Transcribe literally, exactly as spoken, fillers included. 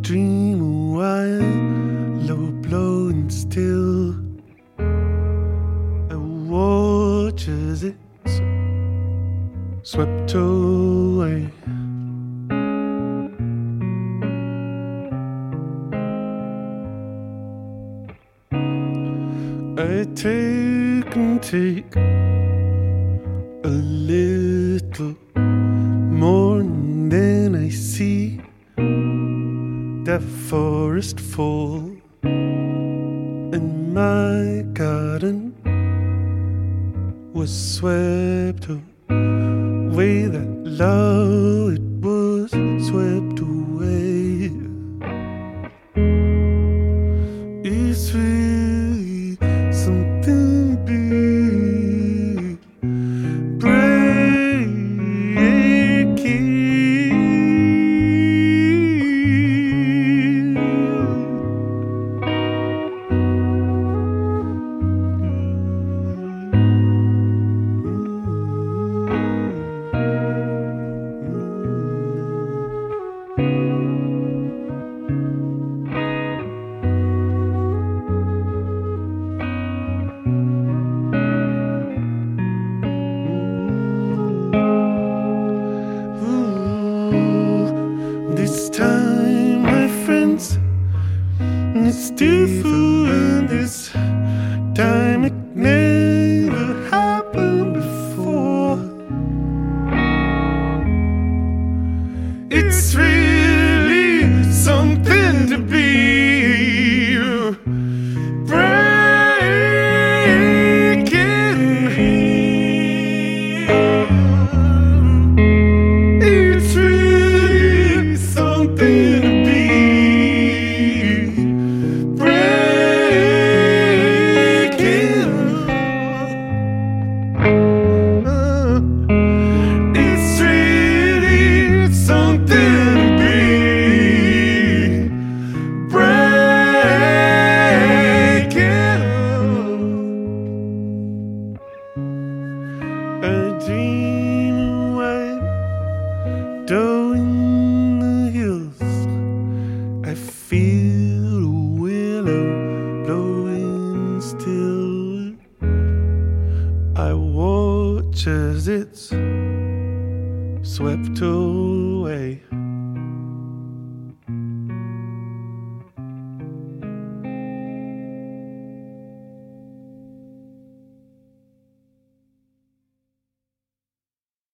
dream a while, low blowing still. I watch as it's swept away. I take and take a little more, and then I see that forest fall, and my garden was swept away. That love, it was swept away. It's really something big breaking. This time, my friends, it's different. This time it never happened before. It's really something to be down in the hills. I feel a willow blowing still. I watch as it's swept away.